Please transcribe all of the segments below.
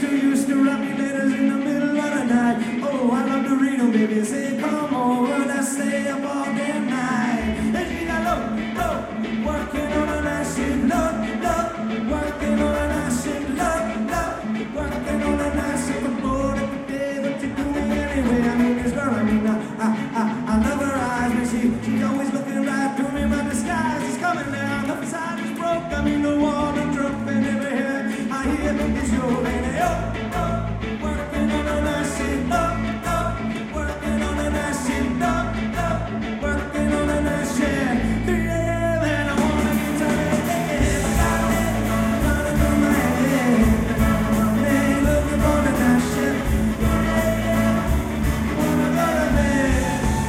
used to write me letters in the middle of the night. Oh, I love to read them, baby. Say, come over, let's stay up all damn night. And she got low, working on a nice shit, low, working on a nice shit, low, working on a nice shit. I'm bored of the day, what you doing anyway? I mean, this girl, I love her eyes, but she's always looking right through me. My disguise is coming down, the facade is broke. I mean, the wall is drunk, and every head I hear is your lady. Oh, working on a nice shit, working on a nice shit, working on a nice shit. Yeah, and I wanna get to it. I got it running through my head. Hey, looking for the nice shit. Yeah, wanna go to bed.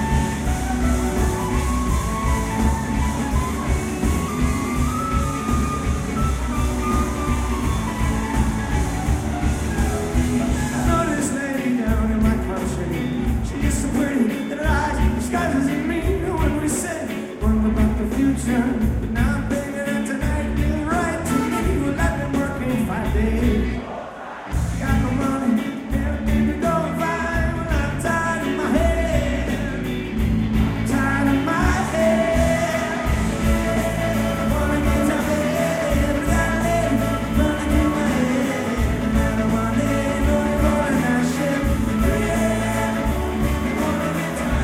I know this lady down in my country. She is so pretty that her eyes disguises in me when we say one about the future. But now I'm thinking that tonight feels right to me. Well, I've been working 5 days. Got no money, everything to go fine. Well, I'm tired of my head. Tired of my head. I wanna get to bed, but that lady running through my head. And I wanna know you're going that shit. Yeah, I wanna get to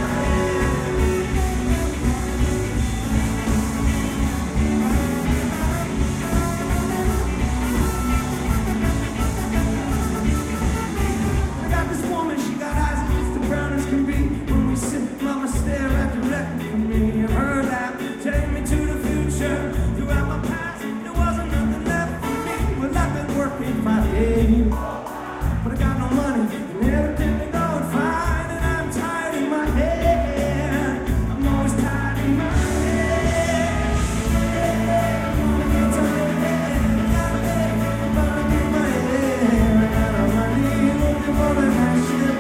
I got this woman, she got eyes that's the brown as can be. When we sit, mama stare at directly from me. I've heard that take me to the future. Throughout my past, there wasn't nothing left for me. Well, I've been working 5 days, but I got no money and everything been going fine. And I'm tired in my head. I'm always tired in my head. Yeah, I wanna get to bed. Running through my head. I got no money, looking for the nice shit.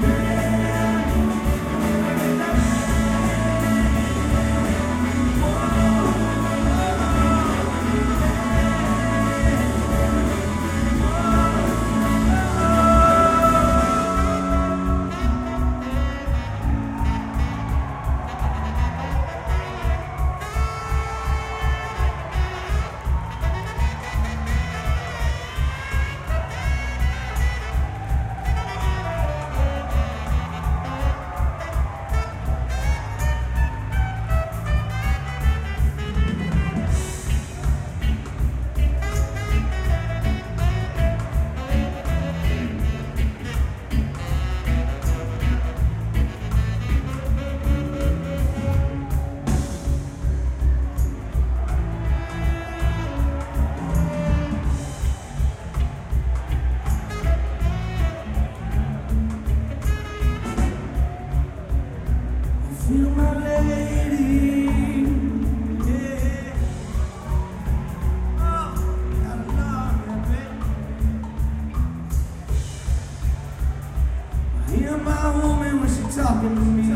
Feel my lady, yeah. Oh, gotta love that, baby. I hear my woman when she talking to me.